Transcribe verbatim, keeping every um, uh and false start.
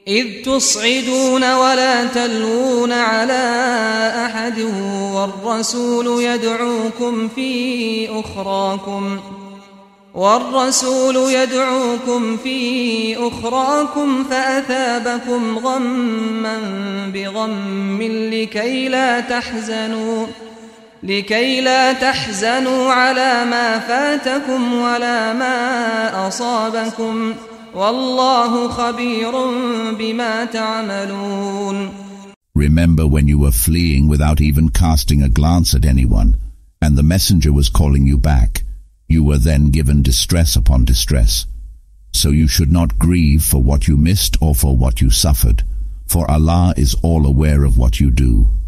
إذ تصعدون ولا تلوون على أحد والرسول يدعوكم في أخراكم والرسول يدعوكم في أخراكم فأثابكم غما بغم لكي لا تحزنوا لكي لا تحزنوا على ما فاتكم ولا ما أصابكم والله خبير بما تعملون. Remember when you were fleeing without even casting a glance at anyone, and the messenger was calling you back. You were then given distress upon distress. So you should not grieve for what you missed or for what you suffered, for Allah is all aware of what you do.